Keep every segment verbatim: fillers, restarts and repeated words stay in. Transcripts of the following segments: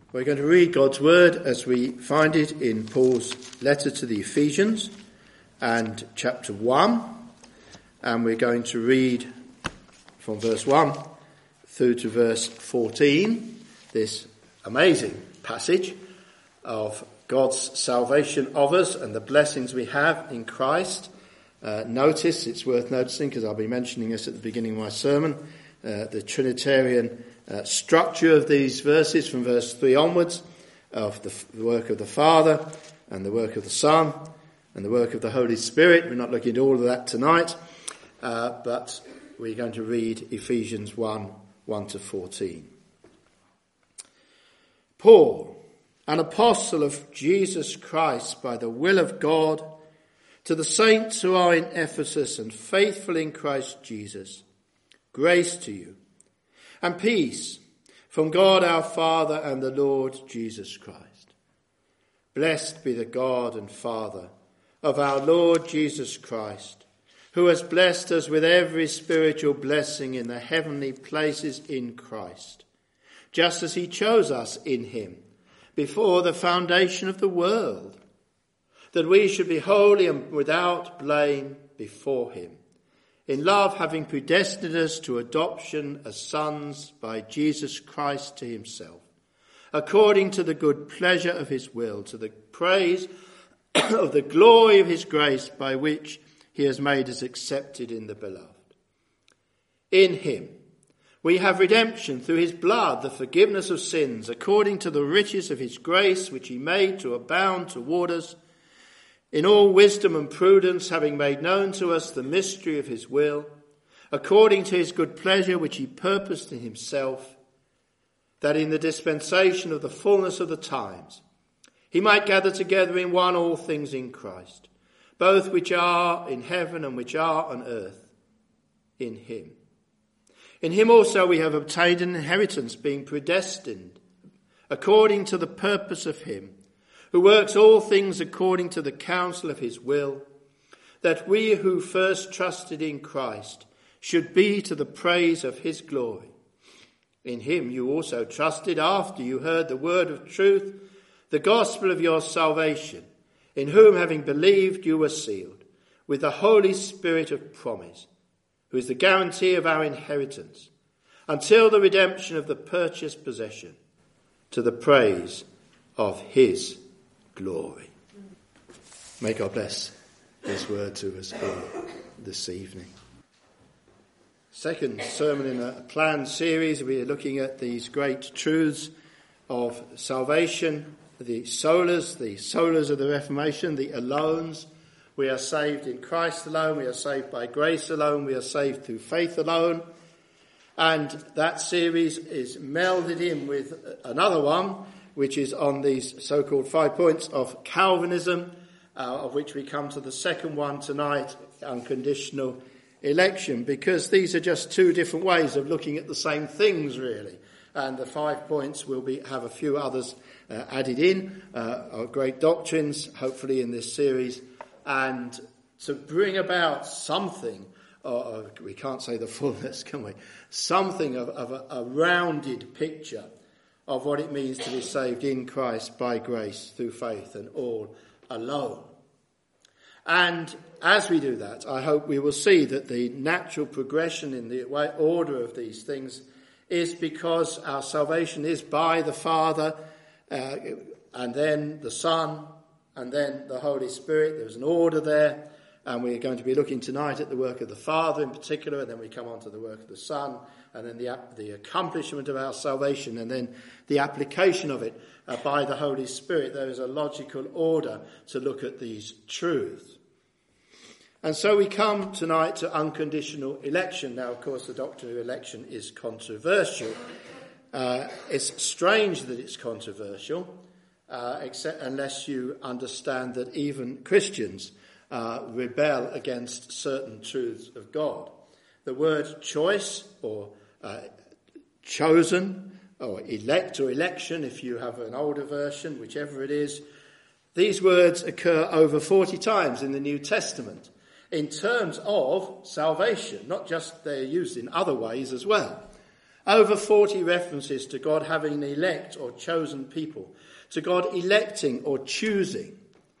We're going to read God's word as we find it in Paul's letter to the Ephesians and chapter one. And we're going to read from verse one through to verse fourteen, this amazing passage of God's salvation of us and the blessings we have in Christ. Uh, notice, it's worth noticing, because I'll be mentioning this at the beginning of my sermon, uh, the Trinitarian uh, structure of these verses from verse three onwards, of the, the work of the Father and the work of the Son and the work of the Holy Spirit. We're not looking at all of that tonight, uh, but we're going to read Ephesians one, one to fourteen. Paul, an apostle of Jesus Christ by the will of God, to the saints who are in Ephesus and faithful in Christ Jesus, grace to you and peace from God our Father and the Lord Jesus Christ. Blessed be the God and Father of our Lord Jesus Christ, who has blessed us with every spiritual blessing in the heavenly places in Christ, just as he chose us in him before the foundation of the world, that we should be holy and without blame before him, in love having predestined us to adoption as sons by Jesus Christ to himself, according to the good pleasure of his will, to the praise of the glory of his grace, by which he has made us accepted in the beloved. In him we have redemption through his blood, the forgiveness of sins, according to the riches of his grace, which he made to abound toward us, in all wisdom and prudence, having made known to us the mystery of his will, according to his good pleasure which he purposed in himself, that in the dispensation of the fullness of the times he might gather together in one all things in Christ, both which are in heaven and which are on earth, in him. In him also we have obtained an inheritance, being predestined, according to the purpose of him, who works all things according to the counsel of his will, that we who first trusted in Christ should be to the praise of his glory. In him you also trusted after you heard the word of truth, the gospel of your salvation, in whom having believed you were sealed with the Holy Spirit of promise, who is the guarantee of our inheritance, until the redemption of the purchased possession, to the praise of his glory. May God bless his word to us all this evening. Second sermon in a planned series. We are looking at these great truths of salvation, the solas, the solas of the Reformation, the alones. We are saved in Christ alone. We are saved by grace alone. We are saved through faith alone. And that series is melded in with another one, which is on these so-called five points of Calvinism, uh, of which we come to the second one tonight, unconditional election, because these are just two different ways of looking at the same things, really. And the five points will be have a few others uh, added in, uh, our great doctrines, hopefully in this series, and to bring about something, or we can't say the fullness, can we? Something of, of a, a rounded picture of what it means to be saved in Christ by grace through faith and all alone. And as we do that, I hope we will see that the natural progression in the order of these things is because our salvation is by the Father, uh, and then the Son, and then the Holy Spirit. There's an order there, and we're going to be looking tonight at the work of the Father in particular, and then we come on to the work of the Son, and then the, the accomplishment of our salvation, and then the application of it uh, by the Holy Spirit. There is a logical order to look at these truths. And so we come tonight to unconditional election. Now, of course, the doctrine of election is controversial. Uh, it's strange that it's controversial, uh, except unless you understand that even Christians uh, rebel against certain truths of God. The word choice or uh, chosen or elect or election, if you have an older version, whichever it is, these words occur over forty times in the New Testament in terms of salvation, not just they're used in other ways as well. Over forty references to God having an elect or chosen people, to God electing or choosing.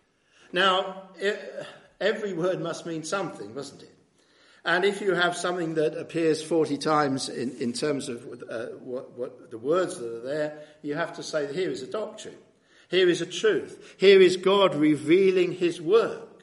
Now, every word must mean something, mustn't it? And if you have something that appears forty times in, in terms of uh, what, what the words that are there, you have to say, here is a doctrine. Here is a truth. Here is God revealing his work.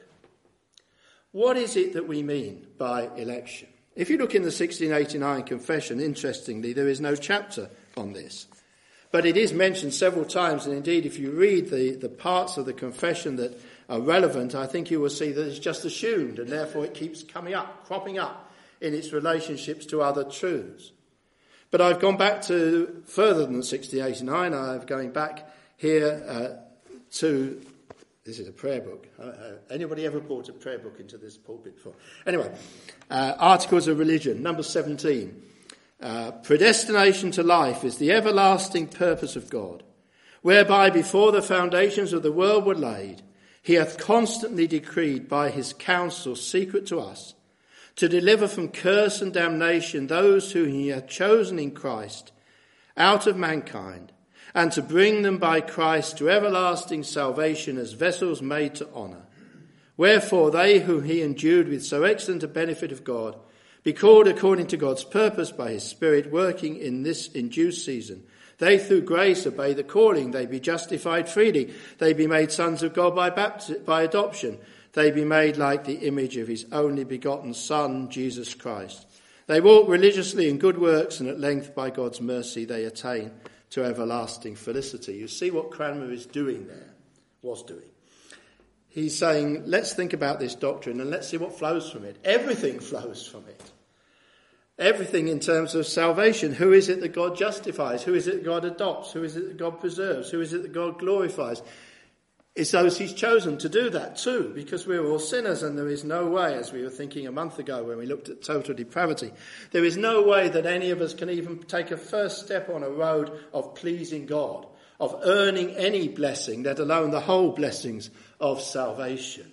What is it that we mean by election? If you look in the sixteen eighty-nine Confession, interestingly, there is no chapter on this. But it is mentioned several times, and indeed if you read the, the parts of the confession that are relevant, I think you will see that it's just assumed, and therefore it keeps coming up, cropping up in its relationships to other truths. But I've gone back to further than sixteen eighty-nine. I'm going back here uh, to, this is a prayer book. Uh, anybody ever brought a prayer book into this pulpit before? Anyway, uh, Articles of Religion, number seventeen. Uh, predestination to life is the everlasting purpose of God, whereby before the foundations of the world were laid, he hath constantly decreed by his counsel secret to us, to deliver from curse and damnation those whom he hath chosen in Christ out of mankind, and to bring them by Christ to everlasting salvation as vessels made to honour. Wherefore they whom he endued with so excellent a benefit of God, be called according to God's purpose by his Spirit working in this in due season. They through grace obey the calling. They be justified freely. They be made sons of God by baptism, by adoption. They be made like the image of his only begotten Son, Jesus Christ. They walk religiously in good works, and at length by God's mercy they attain to everlasting felicity. You see what Cranmer is doing there, was doing. He's saying, let's think about this doctrine and let's see what flows from it. Everything flows from it. Everything in terms of salvation. Who is it that God justifies? Who is it that God adopts? Who is it that God preserves? Who is it that God glorifies? It's those he's chosen to do that too, because we're all sinners, and there is no way, as we were thinking a month ago when we looked at total depravity, there is no way that any of us can even take a first step on a road of pleasing God, of earning any blessing, let alone the whole blessings of salvation.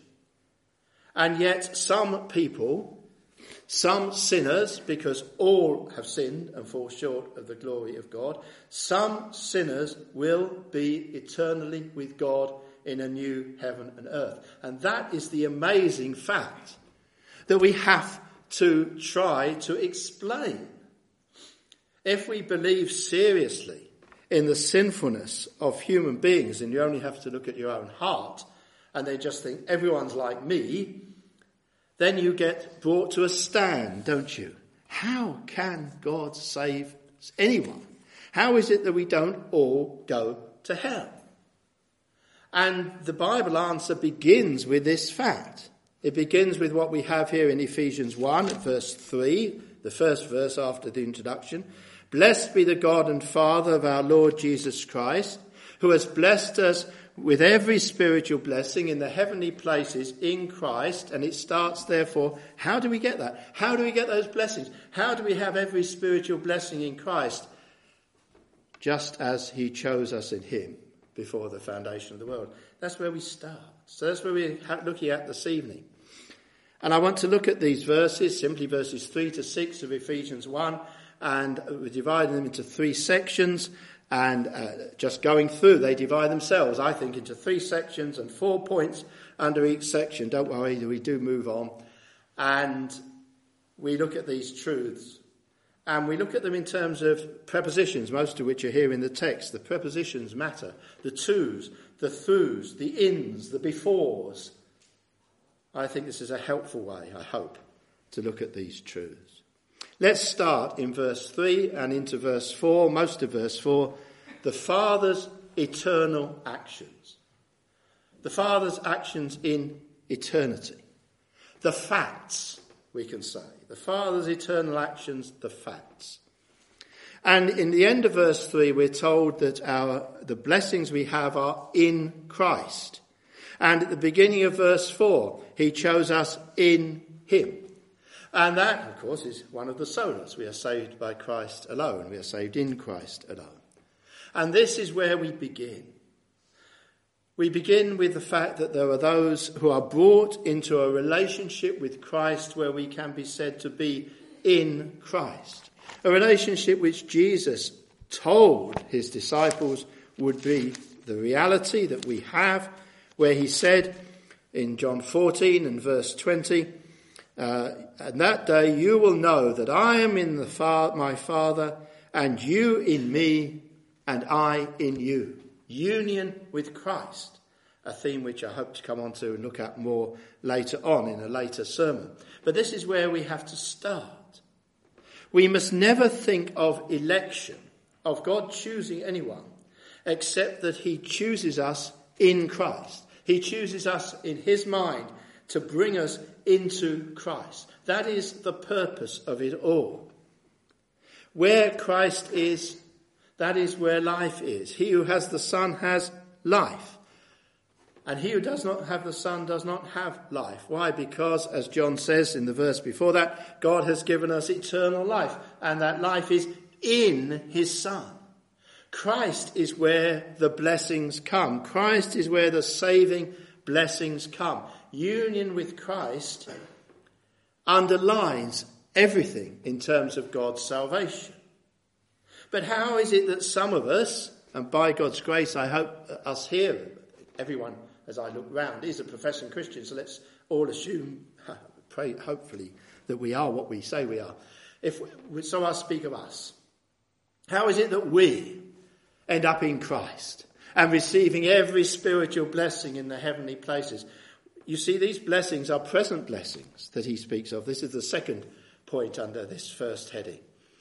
And yet some people, some sinners, because all have sinned and fall short of the glory of God, some sinners will be eternally with God in a new heaven and earth. And that is the amazing fact that we have to try to explain. If we believe seriously in the sinfulness of human beings, and you only have to look at your own heart, and they just think everyone's like me, then you get brought to a stand, don't you? How can God save anyone? How is it that we don't all go to hell? And the Bible answer begins with this fact. It begins with what we have here in Ephesians one, at verse three, the first verse after the introduction. Blessed be the God and Father of our Lord Jesus Christ, who has blessed us with every spiritual blessing in the heavenly places in Christ. And it starts, therefore, how do we get that? How do we get those blessings? How do we have every spiritual blessing in Christ? Just as he chose us in him before the foundation of the world. That's where we start. So that's where we're looking at this evening. And I want to look at these verses, simply verses three to six of Ephesians one, and we're dividing them into three sections, and uh, just going through, they divide themselves, I think, into three sections and four points under each section. Don't worry, we do move on. And we look at these truths, and we look at them in terms of prepositions, most of which are here in the text. The prepositions matter. The tos, the throos, the ins, the befores. I think this is a helpful way, I hope, to look at these truths. Let's start in verse three and into verse four, most of verse four, the Father's eternal actions. The Father's actions in eternity. The facts, we can say. The Father's eternal actions, the facts. And in the end of verse three, we're told that our the blessings we have are in Christ. And at the beginning of verse four, he chose us in him. And that, of course, is one of the solas. We are saved by Christ alone. We are saved in Christ alone. And this is where we begin. We begin with the fact that there are those who are brought into a relationship with Christ where we can be said to be in Christ. A relationship which Jesus told his disciples would be the reality that we have, where he said in John fourteen and verse twenty, uh, and that day you will know that I am in the fa- my Father, and you in me, and I in you. Union with Christ, a theme which I hope to come on to and look at more later on in a later sermon. But this is where we have to start. We must never think of election, of God choosing anyone, except that he chooses us in Christ. He chooses us in his mind to bring us into Christ. That is the purpose of it all. Where Christ is, that is where life is. He who has the Son has life. And he who does not have the Son does not have life. Why? Because, as John says in the verse before that, God has given us eternal life. And that life is in his Son. Christ is where the blessings come. Christ is where the saving blessings come. Union with Christ underlines everything in terms of God's salvation. But how is it that some of us, and by God's grace I hope us here, everyone as I look round is a professing Christian, so let's all assume, pray hopefully, that we are what we say we are. If we, so I speak of us. How is it that we end up in Christ and receiving every spiritual blessing in the heavenly places? You see, these blessings are present blessings that he speaks of. This is the second point under this first heading.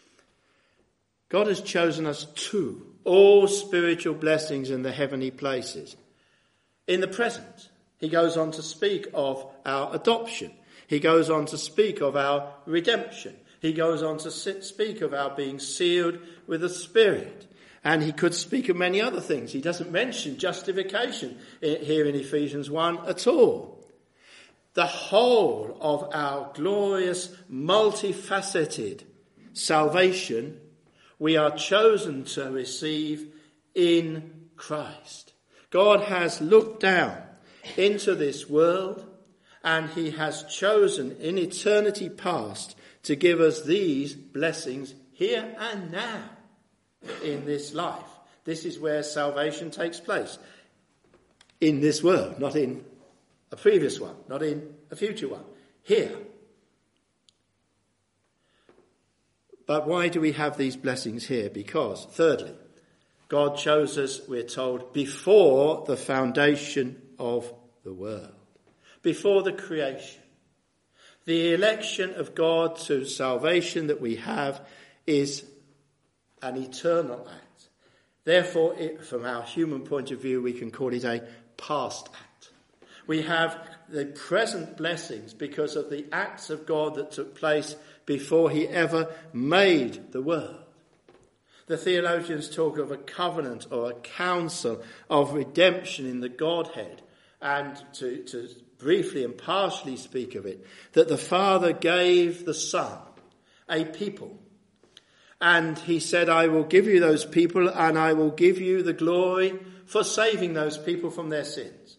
God has chosen us to all spiritual blessings in the heavenly places. In the present, he goes on to speak of our adoption. He goes on to speak of our redemption. He goes on to speak of our being sealed with the Spirit. And he could speak of many other things. He doesn't mention justification here in Ephesians one at all. The whole of our glorious, multifaceted salvation we are chosen to receive in Christ. God has looked down into this world and he has chosen in eternity past to give us these blessings here and now in this life. This is where salvation takes place. In this world, not in a previous one, not in a future one. Here. But why do we have these blessings here? Because, thirdly, God chose us, we're told, before the foundation of the world, before the creation. The election of God to salvation that we have is an eternal act. Therefore, it, from our human point of view, we can call it a past act. We have the present blessings because of the acts of God that took place before he ever made the world. The theologians talk of a covenant or a council of redemption in the Godhead, and to, to briefly and partially speak of it, that the Father gave the Son a people. And he said, I will give you those people and I will give you the glory for saving those people from their sins,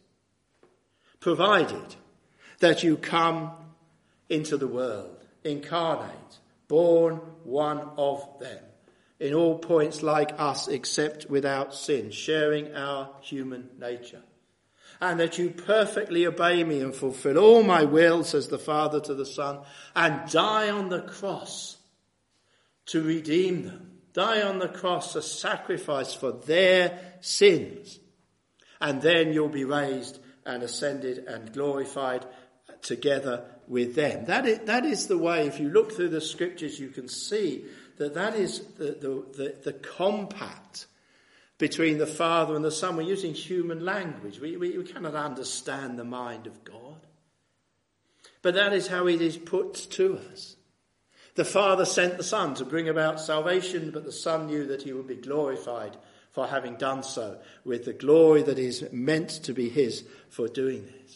provided that you come into the world, incarnate, born one of them, in all points like us except without sin, sharing our human nature. And that you perfectly obey me and fulfill all my will, says the Father to the Son, and die on the cross to redeem them. Die on the cross, a sacrifice for their sins. And then you'll be raised and ascended and glorified together with them. That is, that is the way, if you look through the scriptures, you can see that that is the, the, the, the compact between the Father and the Son. We're using human language. We, we, we cannot understand the mind of God. But that is how it is put to us. The Father sent the Son to bring about salvation, but the Son knew that he would be glorified for having done so, with the glory that is meant to be his for doing this.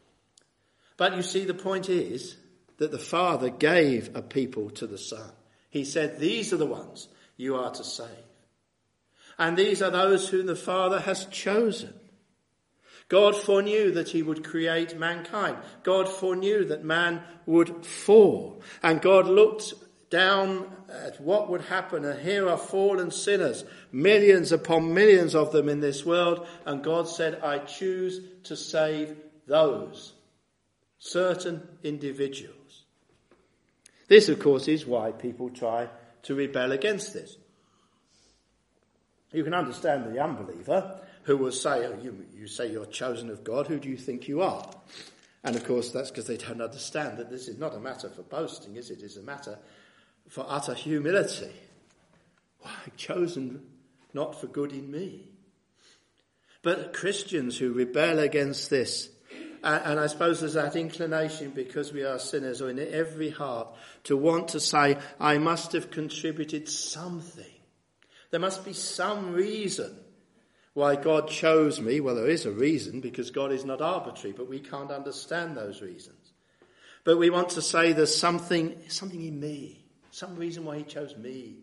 But you see, the point is that the Father gave a people to the Son. He said, these are the ones you are to save. And these are those whom the Father has chosen. God foreknew that he would create mankind. God foreknew that man would fall. And God looked down at what would happen, and here are fallen sinners, millions upon millions of them in this world, and God said, I choose to save those certain individuals. This, of course, is why people try to rebel against this. You can understand the unbeliever who will say, oh, you, you say you're chosen of God, who do you think you are? And of course that's because they don't understand that this is not a matter for boasting, is it? It's a matter for utter humility. Why, chosen not for good in me. But Christians who rebel against this, and, and I suppose there's that inclination, because we are sinners, or in every heart, to want to say, I must have contributed something. There must be some reason why God chose me. Well, there is a reason, because God is not arbitrary, but we can't understand those reasons. But we want to say there's something, something in me, some reason why he chose me.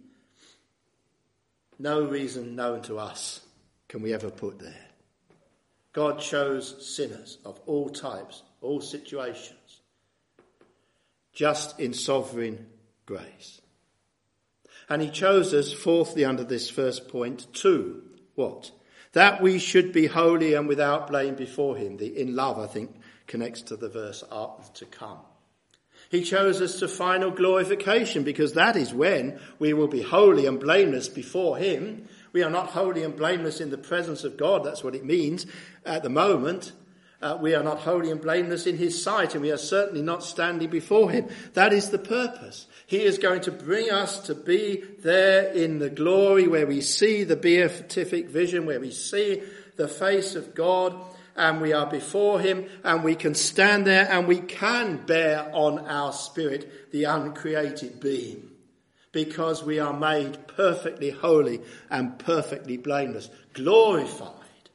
No reason known to us can we ever put there. God chose sinners of all types, all situations, just in sovereign grace. And he chose us, fourthly, under this first point, to what? That we should be holy and without blame before him. The in love, I think, connects to the verse to come. He chose us to final glorification, because that is when we will be holy and blameless before him. We are not holy and blameless in the presence of God. That's what it means at the moment. Uh, we are not holy and blameless in his sight, and we are certainly not standing before him. That is the purpose. He is going to bring us to be there in the glory where we see the beatific vision, where we see the face of God, and we are before him, and we can stand there and we can bear on our spirit the uncreated being, because we are made perfectly holy and perfectly blameless, glorified.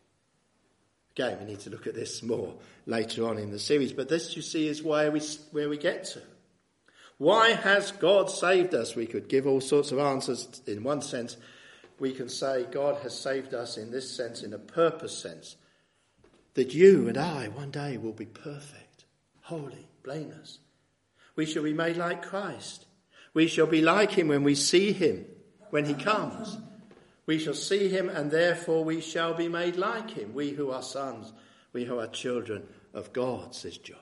Again, we need to look at this more later on in the series, but this, you see, is where we, where we get to. Why has God saved us? We could give all sorts of answers. In one sense, we can say God has saved us in this sense, in a purpose sense, that you and I one day will be perfect, holy, blameless. We shall be made like Christ. We shall be like him when we see him, when he comes. We shall see him, and therefore we shall be made like him. We who are sons, we who are children of God, says John.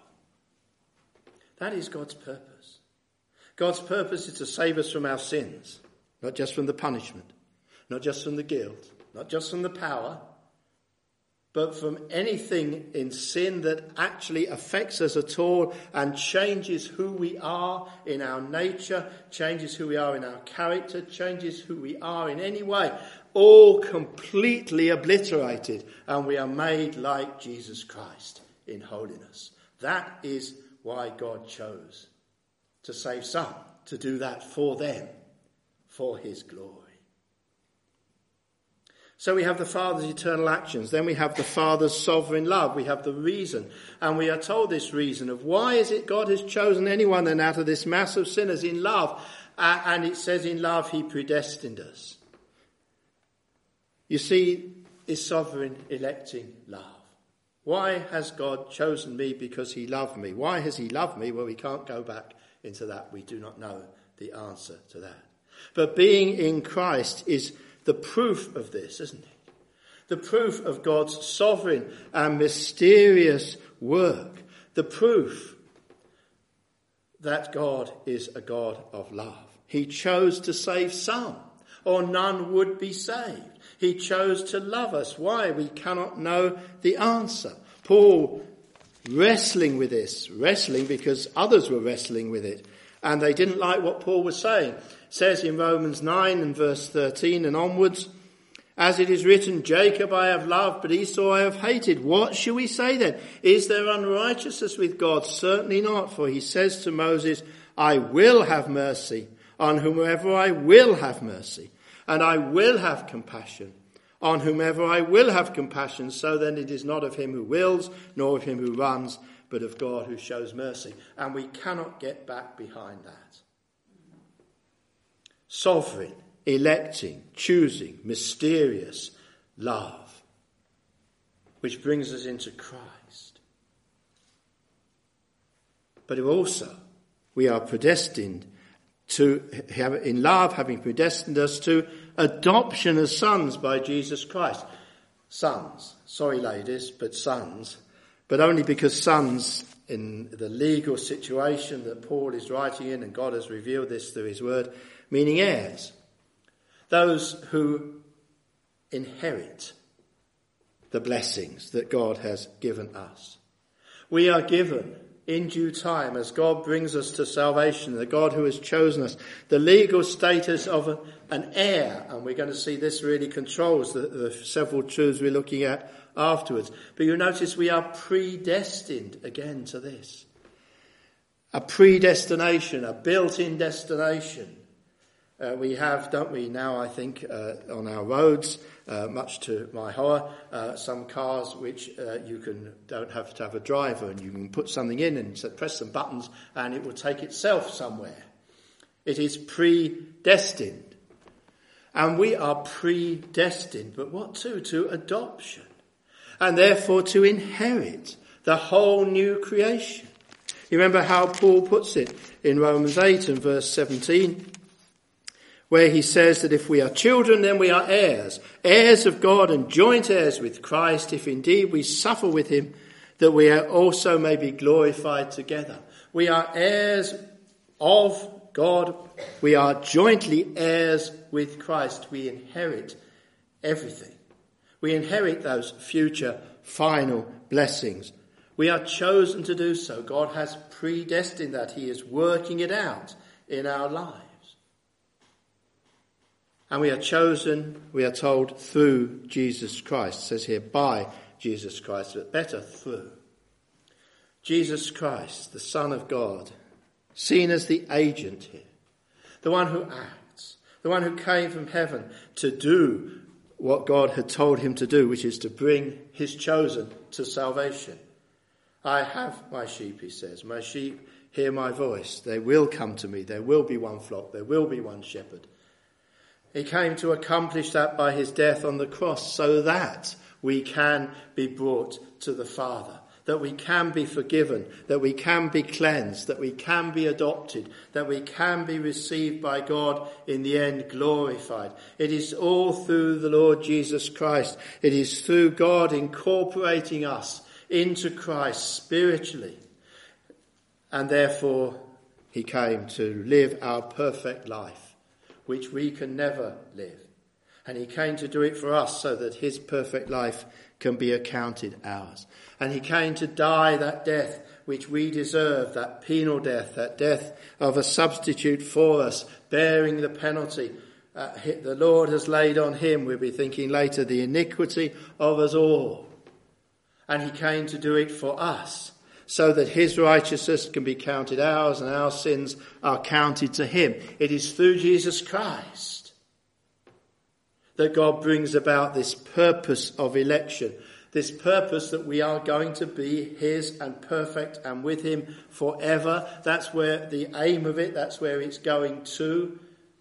That is God's purpose. God's purpose is to save us from our sins, not just from the punishment, not just from the guilt, not just from the power, but from anything in sin that actually affects us at all and changes who we are in our nature, changes who we are in our character, changes who we are in any way, all completely obliterated, and we are made like Jesus Christ in holiness. That is why God chose to save some, to do that for them, for his glory. So we have the Father's eternal actions. Then we have the Father's sovereign love. We have the reason. And we are told this reason of why is it God has chosen anyone then out of this mass of sinners in love. Uh, and it says in love he predestined us. You see, is sovereign electing love. Why has God chosen me? Because he loved me. Why has he loved me? Well, we can't go back into that. We do not know the answer to that. But being in Christ is the proof of this, isn't it? The proof of God's sovereign and mysterious work. The proof that God is a God of love. He chose to save some, or none would be saved. He chose to love us. Why? We cannot know the answer. Paul wrestling with this, wrestling because others were wrestling with it, and they didn't like what Paul was saying. Says in Romans nine and verse thirteen and onwards, as it is written, Jacob I have loved, but Esau I have hated. What shall we say then? Is there unrighteousness with God? Certainly not, for he says to Moses, I will have mercy on whomever I will have mercy, and I will have compassion on whomever I will have compassion. So then it is not of him who wills, nor of him who runs, but of God who shows mercy. And we cannot get back behind that. Sovereign, electing, choosing, mysterious love, which brings us into Christ. But also, we are predestined to have, in love, having predestined us to adoption as sons by Jesus Christ. Sons. Sorry, ladies, but sons. But only because sons, in the legal situation that Paul is writing in, and God has revealed this through his word, meaning heirs. Those who inherit the blessings that God has given us. We are given in due time, as God brings us to salvation, the God who has chosen us, the legal status of a, an heir. And we're going to see this really controls the, the several truths we're looking at afterwards. But you notice we are predestined again to this. A predestination, a built-in destination. Uh, we have, don't we, now I think, uh, on our roads, uh, much to my horror, uh, some cars which uh, you can don't have to have a driver, and you can put something in and press some buttons and it will take itself somewhere. It is predestined. And we are predestined, but what to? To adoption. And therefore to inherit the whole new creation. You remember how Paul puts it in Romans eight and verse seventeen? Where he says that if we are children, then we are heirs, heirs of God and joint heirs with Christ, if indeed we suffer with him, that we also may be glorified together. We are heirs of God. We are jointly heirs with Christ. We inherit everything. We inherit those future final blessings. We are chosen to do so. God has predestined that. He is working it out in our lives. And we are chosen, we are told, through Jesus Christ. It says here, by Jesus Christ, but better through. Jesus Christ, the Son of God, seen as the agent here, the one who acts, the one who came from heaven to do what God had told him to do, which is to bring his chosen to salvation. I have my sheep, he says. My sheep hear my voice. They will come to me. There will be one flock. There will be one shepherd. He came to accomplish that by his death on the cross so that we can be brought to the Father, that we can be forgiven, that we can be cleansed, that we can be adopted, that we can be received by God in the end glorified. It is all through the Lord Jesus Christ. It is through God incorporating us into Christ spiritually. And therefore he came to live our perfect life, which we can never live. And he came to do it for us so that his perfect life can be accounted ours. And he came to die that death which we deserve, that penal death, that death of a substitute for us, bearing the penalty. Uh, the Lord has laid on him, we'll be thinking later, the iniquity of us all. And he came to do it for us, so that his righteousness can be counted ours and our sins are counted to him. It is through Jesus Christ that God brings about this purpose of election, this purpose that we are going to be his and perfect and with him forever. That's where the aim of it, that's where it's going to.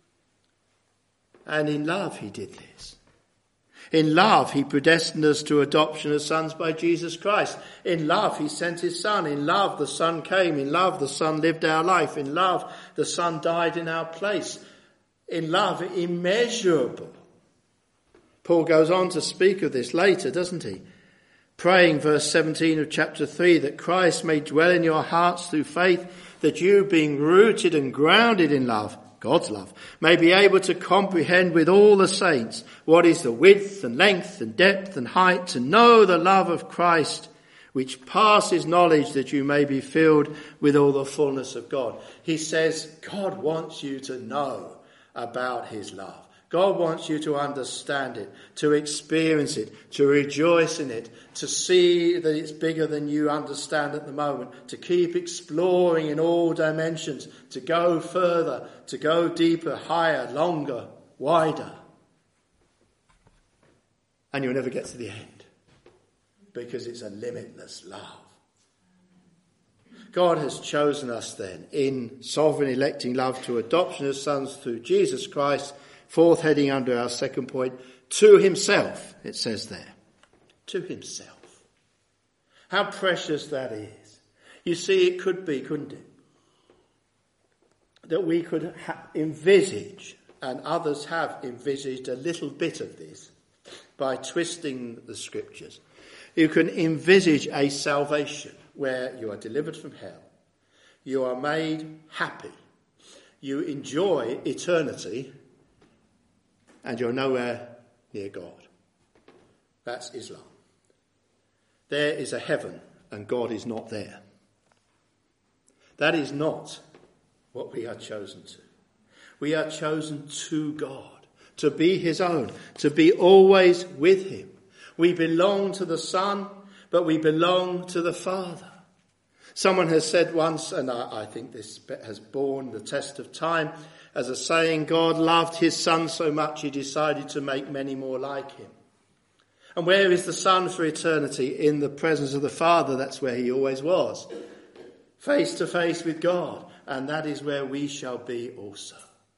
And in love he did this. In love, he predestined us to adoption as sons by Jesus Christ. In love, he sent his Son. In love, the Son came. In love, the Son lived our life. In love, the Son died in our place. In love, immeasurable. Paul goes on to speak of this later, doesn't he? Praying, verse seventeen of chapter three, that Christ may dwell in your hearts through faith, that you, being rooted and grounded in love, God's love, may be able to comprehend with all the saints what is the width and length and depth and height, to know the love of Christ, which passes knowledge, that you may be filled with all the fullness of God. He says God wants you to know about his love. God wants you to understand it, to experience it, to rejoice in it, to see that it's bigger than you understand at the moment, to keep exploring in all dimensions, to go further, to go deeper, higher, longer, wider. And you'll never get to the end, because it's a limitless love. God has chosen us then in sovereign electing love to adoption as sons through Jesus Christ. Fourth heading under our second point, to himself, it says there. To himself. How precious that is. You see, it could be, couldn't it? that we could ha- envisage, and others have envisaged a little bit of this by twisting the scriptures. You can envisage a salvation where you are delivered from hell, you are made happy, you enjoy eternity, and you're nowhere near God. That's Islam. There is a heaven and God is not there. That is not what we are chosen to. We are chosen to God, to be his own, to be always with him. We belong to the Son, but we belong to the Father. Someone has said once, and I, I think this has borne the test of time, as a saying, God loved his Son so much he decided to make many more like him. And where is the Son for eternity? In the presence of the Father. That's where he always was. Face to face with God. And that is where we shall be also.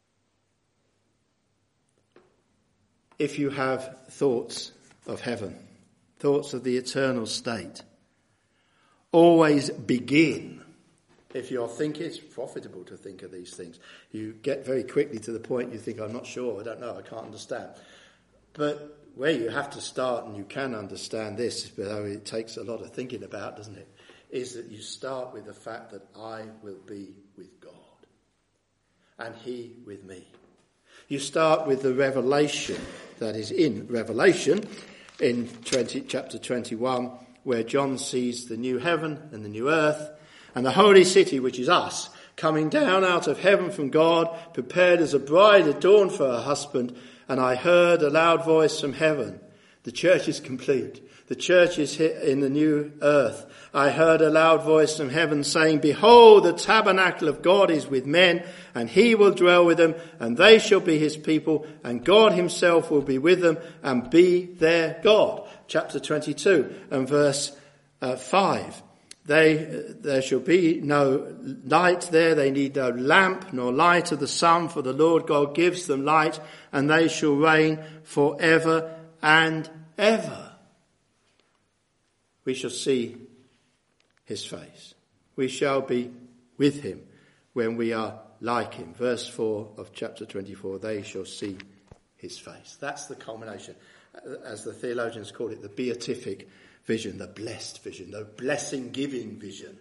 If you have thoughts of heaven, thoughts of the eternal state, always begin. If you're thinking, it's profitable to think of these things. You get very quickly to the point you think, I'm not sure, I don't know, I can't understand. But where you have to start, and you can understand this, but it takes a lot of thinking about, doesn't it, is that you start with the fact that I will be with God and he with me. You start with the revelation that is in Revelation in twenty, chapter twenty-one, where John sees the new heaven and the new earth and the holy city, which is us, coming down out of heaven from God, prepared as a bride adorned for her husband. And I heard a loud voice from heaven. The church is complete. The church is in the new earth. I heard a loud voice from heaven saying, behold, the tabernacle of God is with men, and he will dwell with them, and they shall be his people, and God himself will be with them and be their God. Chapter twenty-two and verse uh, five. They, there shall be no light there. They need no lamp nor light of the sun, for the Lord God gives them light, and they shall reign forever and ever. We shall see his face. We shall be with him when we are like him. Verse four of chapter twenty-four, they shall see his face. That's the culmination, as the theologians call it, the beatific vision, the blessed vision, the blessing-giving vision.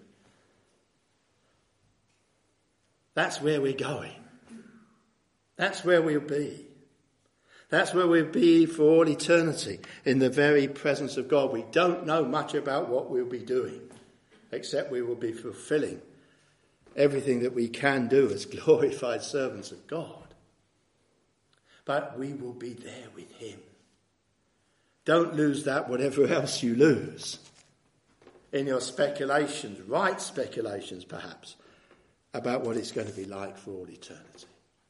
That's where we're going. That's where we'll be. That's where we'll be for all eternity, in the very presence of God. We don't know much about what we'll be doing, except we will be fulfilling everything that we can do as glorified servants of God. But we will be there with him. Don't lose that, whatever else you lose, in your speculations, right speculations perhaps, about what it's going to be like for all eternity.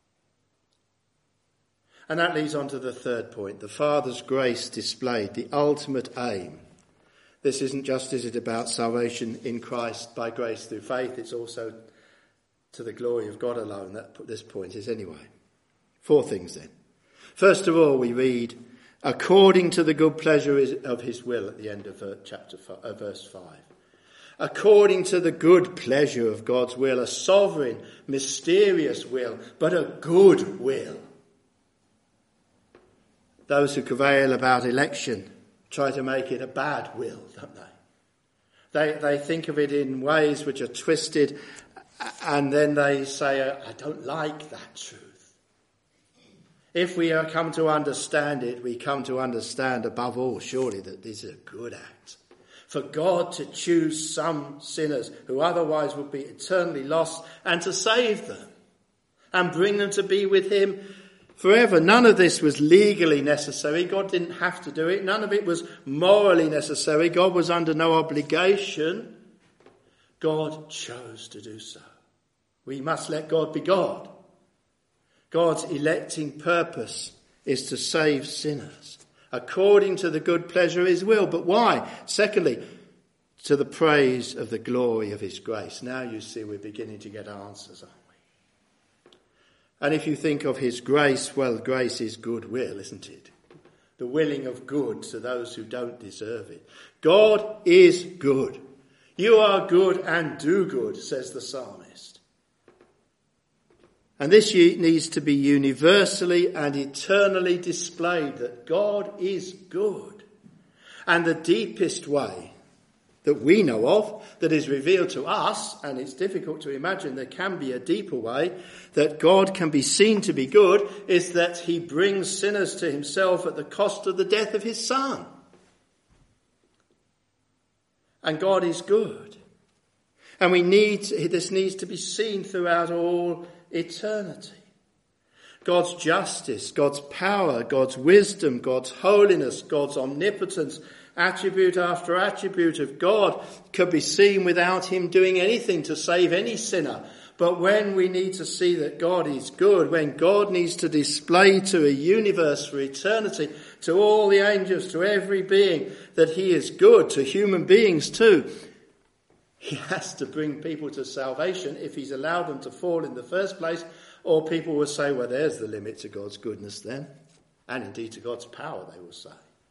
And that leads on to the third point, the Father's grace displayed, the ultimate aim. This isn't just, is it, about salvation in Christ by grace through faith, it's also to the glory of God alone. That this point is anyway. Four things then. First of all, we read, according to the good pleasure of his will, at the end of chapter five, uh, verse five. According to the good pleasure of God's will, a sovereign, mysterious will, but a good will. Those who cavil about election try to make it a bad will, don't they? They they think of it in ways which are twisted, and then they say, I don't like that truth. If we are come to understand it, we come to understand above all, surely, that this is a good act. For God to choose some sinners who otherwise would be eternally lost and to save them and bring them to be with him forever. None of this was legally necessary. God didn't have to do it. None of it was morally necessary. God was under no obligation. God chose to do so. We must let God be God. God's electing purpose is to save sinners, according to the good pleasure of his will. But why? Secondly, to the praise of the glory of his grace. Now you see we're beginning to get answers, aren't we? And if you think of his grace, well, grace is goodwill, isn't it? The willing of good to those who don't deserve it. God is good. You are good and do good, says the psalmist. And this needs to be universally and eternally displayed, that God is good. And the deepest way that we know of, that is revealed to us, and it's difficult to imagine there can be a deeper way, that God can be seen to be good, is that he brings sinners to himself at the cost of the death of his Son. And God is good. And we need, this needs to be seen throughout all eternity. God's justice, God's power, God's wisdom, God's holiness, God's omnipotence, attribute after attribute of God could be seen without him doing anything to save any sinner. But when we need to see that God is good, when God needs to display to a universe for eternity, to all the angels, to every being, that he is good, to human beings too, he has to bring people to salvation if he's allowed them to fall in the first place, or people will say, well, there's the limit to God's goodness then, and indeed to God's power, they will say.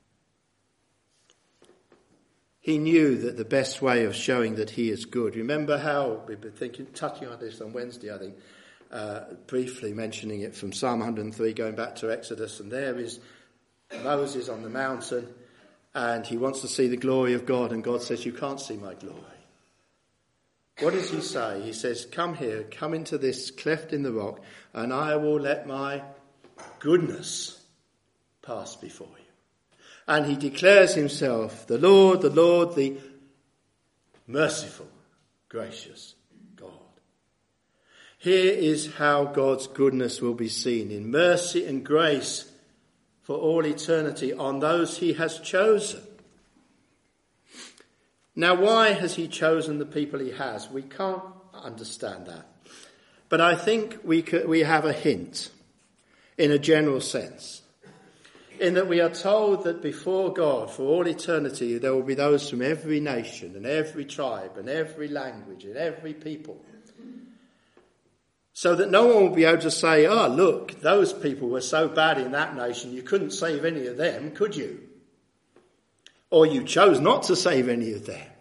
He knew that the best way of showing that he is good, remember how, we've been thinking, touching on this on Wednesday, I think, uh, briefly mentioning it from Psalm one hundred three, going back to Exodus, and there is Moses on the mountain, and he wants to see the glory of God, and God says, you can't see my glory. What does he say? He says, come here, come into this cleft in the rock, and I will let my goodness pass before you. And he declares himself, the Lord, the Lord, the merciful, gracious God. Here is how God's goodness will be seen, in mercy and grace for all eternity on those he has chosen. Now, why has he chosen the people he has? We can't understand that. But I think we could, we have a hint in a general sense, in that we are told that before God, for all eternity, there will be those from every nation and every tribe and every language and every people. So that no one will be able to say, oh, look, those people were so bad in that nation, you couldn't save any of them, could you? Or you chose not to save any of them.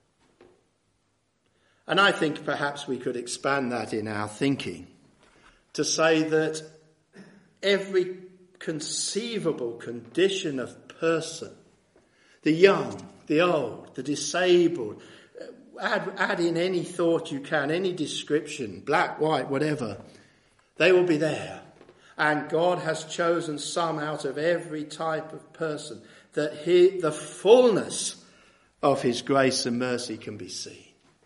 And I think perhaps we could expand that in our thinking to say that every conceivable condition of person, the young, the old, the disabled, add, add in any thought you can, any description, black, white, whatever, they will be there. And God has chosen some out of every type of person, that he, the fullness of his grace and mercy can be seen.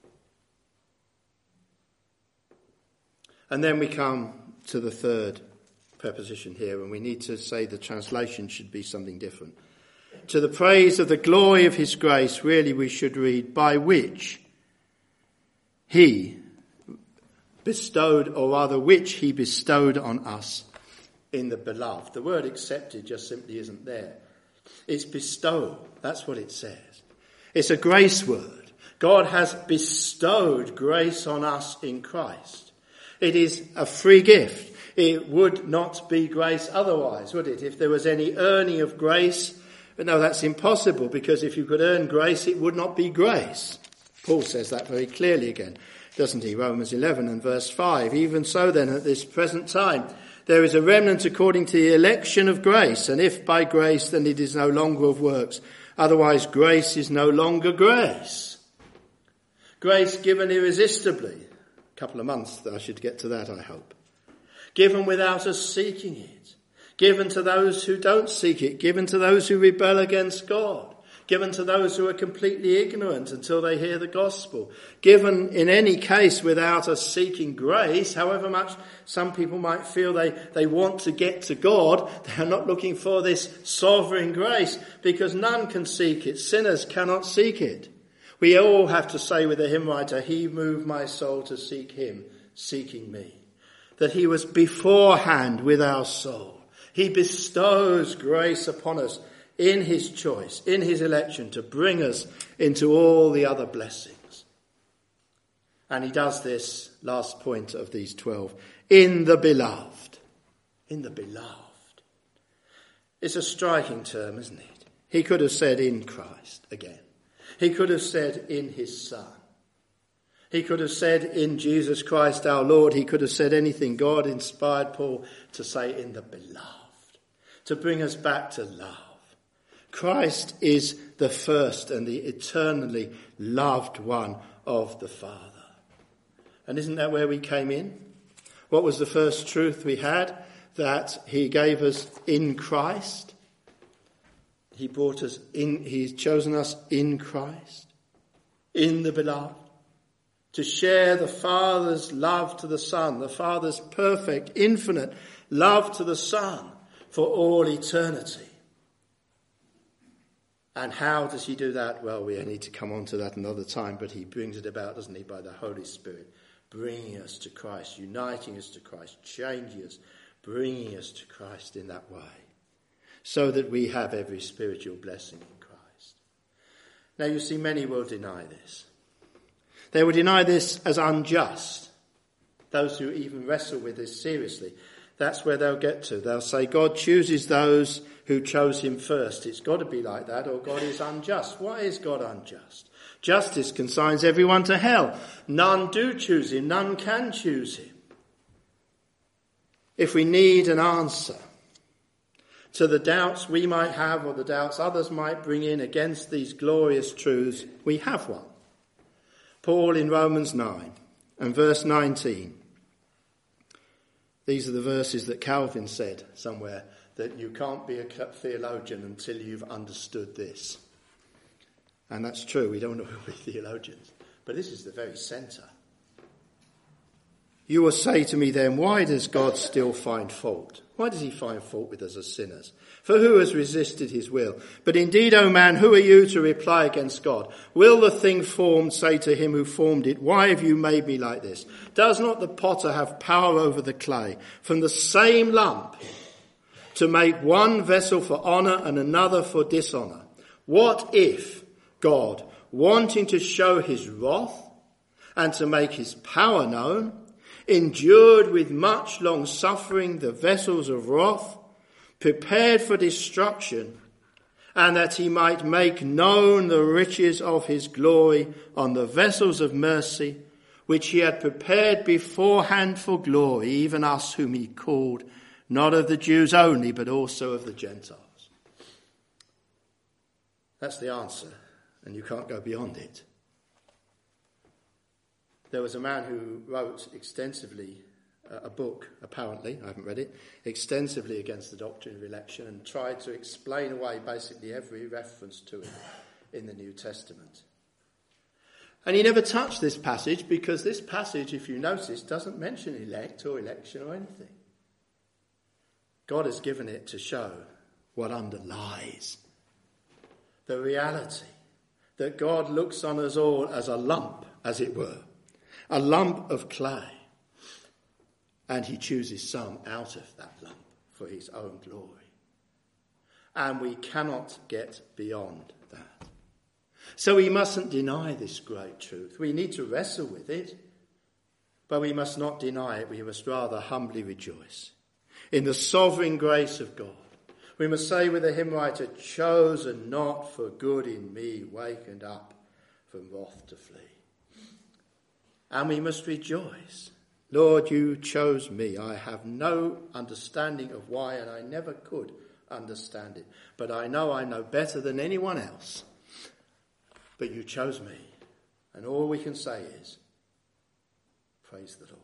And then we come to the third preposition here, and we need to say the translation should be something different. To the praise of the glory of his grace, really we should read, by which he bestowed, or rather which he bestowed on us in the beloved. The word accepted just simply isn't there. It's bestow. That's what it says. It's a grace word. God has bestowed grace on us in Christ. It is a free gift. It would not be grace otherwise, would it? If there was any earning of grace, but no, that's impossible, because if you could earn grace, it would not be grace. Paul says that very clearly again, doesn't he? Romans eleven and verse five. Even so then, at this present time, there is a remnant according to the election of grace, and if by grace, then it is no longer of works. Otherwise, grace is no longer grace. Grace given irresistibly. A couple of months, I should get to that, I hope. Given without us seeking it. Given to those who don't seek it. Given to those who rebel against God. Given to those who are completely ignorant until they hear the gospel. Given in any case without us seeking grace, however much some people might feel they, they want to get to God, they are not looking for this sovereign grace, because none can seek it. Sinners cannot seek it. We all have to say with the hymn writer, he moved my soul to seek him, seeking me. That he was beforehand with our soul. He bestows grace upon us in his choice, in his election, to bring us into all the other blessings. And he does this, last point of these twelve, in the beloved. In the beloved. It's a striking term, isn't it? He could have said in Christ again. He could have said in his Son. He could have said in Jesus Christ our Lord, he could have said anything. God inspired Paul to say in the beloved, to bring us back to love. Christ is the first and the eternally loved one of the Father. And isn't that where we came in? What was the first truth we had? That he gave us in Christ. He brought us in, he's chosen us in Christ, in the beloved, to share the Father's love to the Son, the Father's perfect, infinite love to the Son for all eternity. And how does he do that? Well, we need to come on to that another time, but he brings it about, doesn't he, by the Holy Spirit, bringing us to Christ, uniting us to Christ, changing us, bringing us to Christ in that way, so that we have every spiritual blessing in Christ. Now, you see, many will deny this. They will deny this as unjust. Those who even wrestle with this seriously, that's where they'll get to. They'll say, God chooses those who chose him first. It's got to be like that, or God is unjust. Why is God unjust? Justice consigns everyone to hell. None do choose him. None can choose him. If we need an answer to the doubts we might have, or the doubts others might bring in against these glorious truths, we have one. Paul in Romans nine and verse nineteen. These are the verses that Calvin said somewhere, that you can't be a theologian until you've understood this. And that's true, we don't know who we're theologians. But this is the very centre. You will say to me then, why does God still find fault? Why does he find fault with us as sinners? For who has resisted his will? But indeed, O man, who are you to reply against God? Will the thing formed say to him who formed it, why have you made me like this? Does not the potter have power over the clay from the same lump to make one vessel for honour and another for dishonour? What if God, wanting to show his wrath and to make his power known, endured with much long suffering the vessels of wrath, prepared for destruction, and that he might make known the riches of his glory on the vessels of mercy, which he had prepared beforehand for glory, even us whom he called, not of the Jews only, but also of the Gentiles. That's the answer, and you can't go beyond it. There was a man who wrote extensively, uh, a book, apparently, I haven't read it, extensively against the doctrine of election, and tried to explain away basically every reference to it in the New Testament. And he never touched this passage, because this passage, if you notice, doesn't mention elect or election or anything. God has given it to show what underlies the reality that God looks on us all as a lump, as it were, a lump of clay, and he chooses some out of that lump for his own glory. And we cannot get beyond that. So we mustn't deny this great truth. We need to wrestle with it, but we must not deny it. We must rather humbly rejoice in the sovereign grace of God. We must say with the hymn writer, chosen not for good in me, wakened up from wrath to flee. And we must rejoice. Lord, you chose me. I have no understanding of why, and I never could understand it. But I know I know better than anyone else. But you chose me. And all we can say is, praise the Lord.